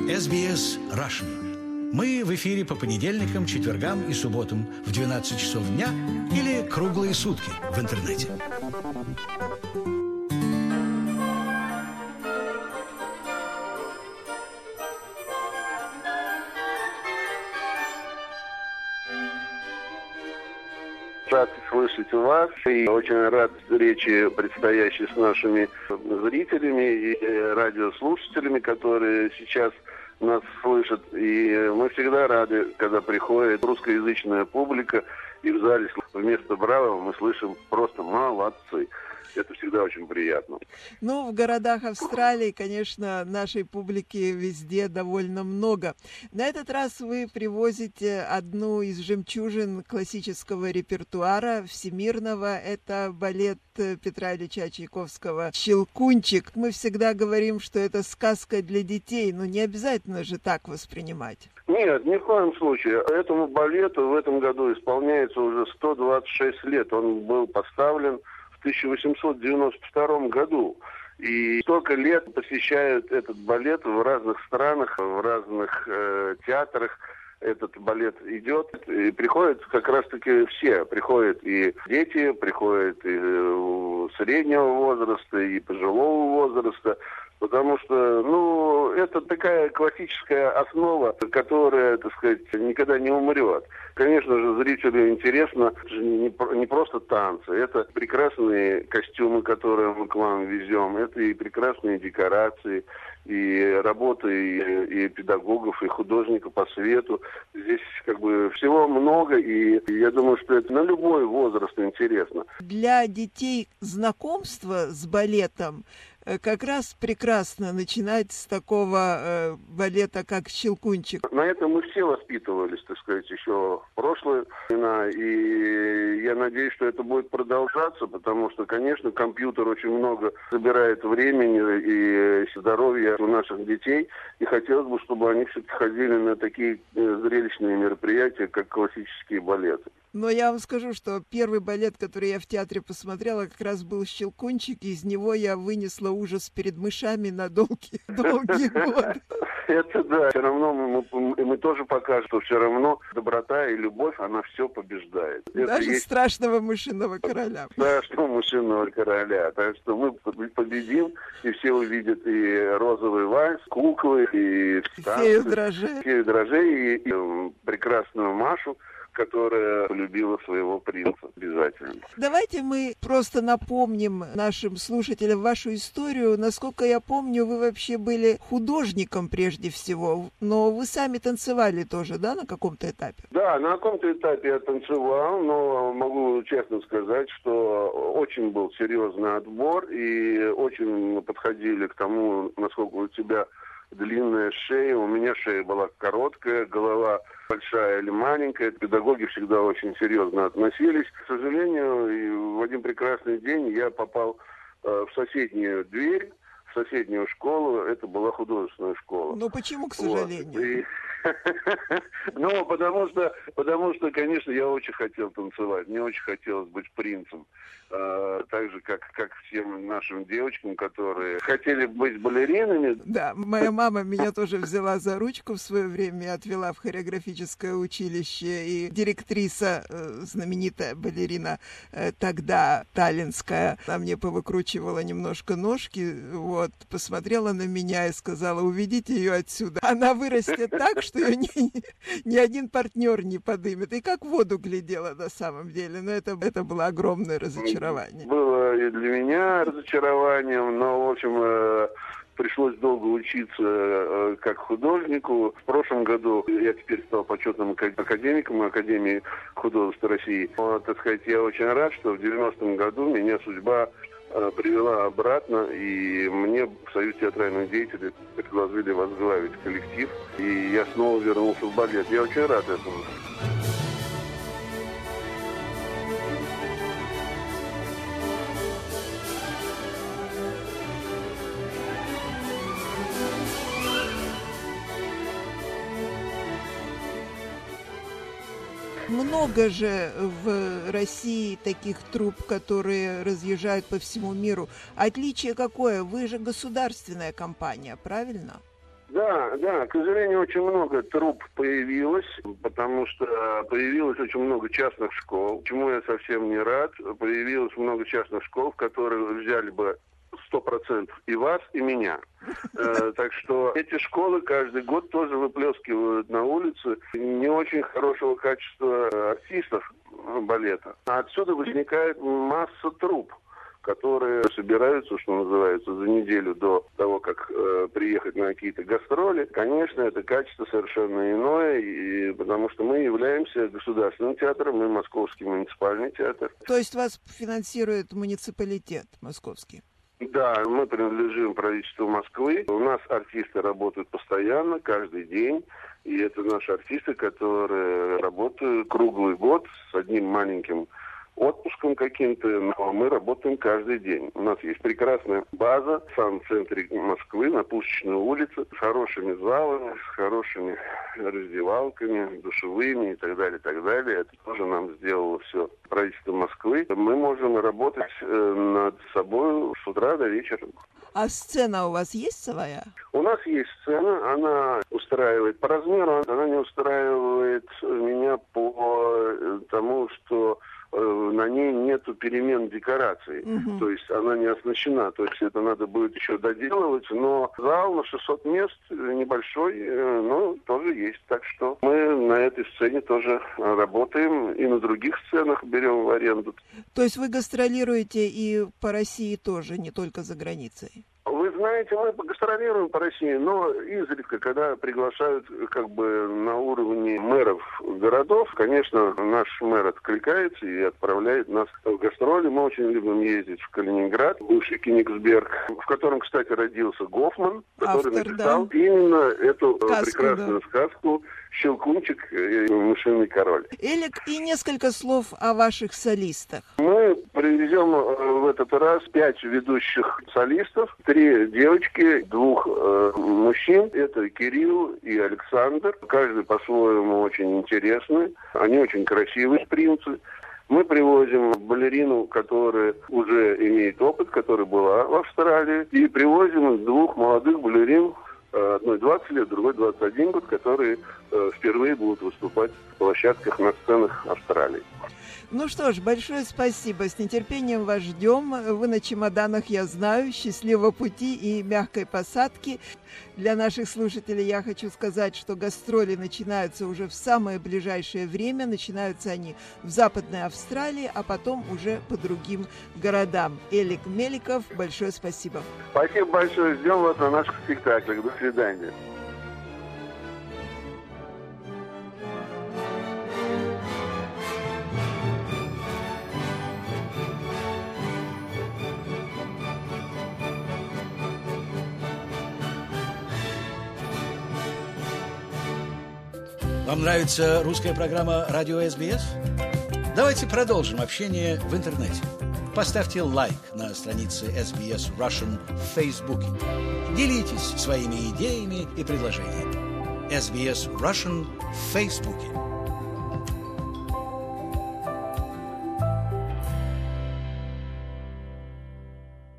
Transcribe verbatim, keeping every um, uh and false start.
эс би эс Russian. Мы в эфире по понедельникам, четвергам и субботам в двенадцать часов дня или круглые сутки в интернете. Рад слышать вас и очень рад встрече, предстоящей с нашими зрителями и радиослушателями, которые сейчас нас слышат. И мы всегда рады, когда приходит русскоязычная публика, и в зале вместо «Браво» мы слышим просто «молодцы». Это всегда очень приятно. Ну, в городах Австралии, конечно, нашей публики везде довольно много. На этот раз вы привозите одну из жемчужин классического репертуара всемирного. Это балет Петра Ильича Чайковского «Щелкунчик». Мы всегда говорим, что это сказка для детей, но не обязательно же так воспринимать. Нет, ни в коем случае. Этому балету в этом году исполняется уже сто двадцать шесть лет. Он был поставлен в тысяча восемьсот девяносто втором году. И столько лет посещают этот балет в разных странах, в разных э, театрах. Этот балет идет, и приходят как раз-таки все. Приходят и дети, приходят и э, среднего возраста, и пожилого возраста. Потому что, ну, это такая классическая основа, которая, так сказать, никогда не умрет. Конечно же, зрителю интересно, это же не, не просто танцы, это прекрасные костюмы, которые мы к вам везем, это и прекрасные декорации, и работы и, и педагогов, и художников по свету. Здесь как бы всего много, и я думаю, что это на любой возраст интересно. Для детей знакомство с балетом как раз прекрасно начинать с такого э, балета, как «Щелкунчик». На этом мы все воспитывались, так сказать, еще в прошлые времена. И я надеюсь, что это будет продолжаться, потому что, конечно, компьютер очень много забирает времени и здоровья у наших детей. И хотелось бы, чтобы они все-таки ходили на такие зрелищные мероприятия, как классические балеты. Но я вам скажу, что первый балет, который я в театре посмотрела, как раз был «Щелкунчик», и из него я вынесла ужас перед мышами на долгие, долгие годы. Это да, все равно мы, мы тоже покажем, что все равно доброта и любовь, она все побеждает. Даже есть... страшного мышиного короля. Страшного мышиного короля. Так что мы победим, и все увидят и розовый вальс, куклы, и танцы, фею дрожжей, фею дрожжей и, и прекрасную Машу, которая полюбила своего принца обязательно. Давайте мы просто напомним нашим слушателям вашу историю. Насколько я помню, вы вообще были художником прежде всего, но вы сами танцевали тоже, да, на каком-то этапе? Да, на каком-то этапе я танцевал, но могу честно сказать, что очень был серьезный отбор, и очень подходили к тому, насколько у тебя длинная шея. У меня шея была короткая, голова большая или маленькая. Педагоги всегда очень серьезно относились. К сожалению, в один прекрасный день я попал э, в соседнюю дверь, в соседнюю школу. Это была художественная школа. Ну почему, к сожалению? Ну, потому что, потому что, конечно, я очень хотел танцевать. Мне очень хотелось быть принцем. А, так же, как, как всем нашим девочкам, которые хотели быть балеринами. Да, моя мама меня тоже взяла за ручку в свое время и отвела в хореографическое училище. И директриса, знаменитая балерина тогда, таллинская, она мне повыкручивала немножко ножки, вот, посмотрела на меня и сказала: уведите ее отсюда. Она вырастет так, что ее ни, ни один партнер не подымет. И как в воду глядела на самом деле. Но это, это было огромное разочарование. Было и для меня разочарованием, но, в общем, пришлось долго учиться как художнику. В прошлом году я теперь стал почетным академиком Академии художеств России. Вот, так сказать, я очень рад, что в девяностом году меня судьба привела обратно, и мне в Союз театральных деятелей предложили возглавить коллектив, и я снова вернулся в балет. Я очень рад этому. Много же в России таких труп, которые разъезжают по всему миру. Отличие какое? Вы же государственная компания, правильно? Да, да, к сожалению, очень много труп появилось, потому что появилось очень много частных школ, чему я совсем не рад. Появилось много частных школ, в которые взяли бы сто процентов и вас, и меня. Э, так что эти школы каждый год тоже выплескивают на улицы не очень хорошего качества артистов балета. А отсюда возникает масса труп, которые собираются, что называется, за неделю до того, как э, приехать на какие-то гастроли. Конечно, это качество совершенно иное, и, потому что мы являемся государственным театром, мы Московский муниципальный театр. То есть вас финансирует муниципалитет московский? Да, мы принадлежим правительству Москвы. У нас артисты работают постоянно, каждый день. И это наши артисты, которые работают круглый год с одним маленьким отпуском каким-то, но мы работаем каждый день. У нас есть прекрасная база в самом центре Москвы, на Пушечной улице, с хорошими залами, с хорошими раздевалками, душевыми и так далее, и так далее. Это тоже нам сделало все правительство Москвы. Мы можем работать над собой с утра до вечера. А сцена у вас есть своя? У нас есть сцена, она устраивает по размеру, она не устраивает меня по тому, что на ней нету перемен декораций, uh-huh. то есть она не оснащена, то есть это надо будет еще доделывать, но зал на шестьсот мест небольшой, но тоже есть, так что мы на этой сцене тоже работаем и на других сценах берем в аренду. То есть вы гастролируете и по России тоже, не только за границей? Вы знаете, мы гастролируем по России, но изредка, когда приглашают как бы на уровне мэров городов, конечно, наш мэр откликается и отправляет нас в гастроли. Мы очень любим ездить в Калининград, бывший Кенигсберг, в котором, кстати, родился Гофман, который Автор, написал да. именно эту сказку, прекрасную да. сказку «Щелкунчик и мышиный король». Элик, и несколько слов о ваших солистах. Мы привезем в этот раз пять ведущих солистов, три девочки, двух э, мужчин. Это Кирилл и Александр. Каждый по-своему очень интересный. Они очень красивые принцы. Мы привозим балерину, которая уже имеет опыт, которая была в Австралии. И привозим двух молодых балерин, одной двадцать лет, другой двадцать один год, которые э, впервые будут выступать в площадках на сценах Австралии. Ну что ж, большое спасибо. С нетерпением вас ждем. Вы на чемоданах, я знаю. Счастливого пути и мягкой посадки. Для наших слушателей я хочу сказать, что гастроли начинаются уже в самое ближайшее время. Начинаются они в Западной Австралии, а потом уже по другим городам. Элик Меликов, большое спасибо. Спасибо большое. Ждем вас на наших спектаклях. До свидания. Вам нравится русская программа «Радио эс би эс»? Давайте продолжим общение в интернете. Поставьте лайк на странице эс би эс Russian в Фейсбуке. Делитесь своими идеями и предложениями. эс би эс Russian в Фейсбуке.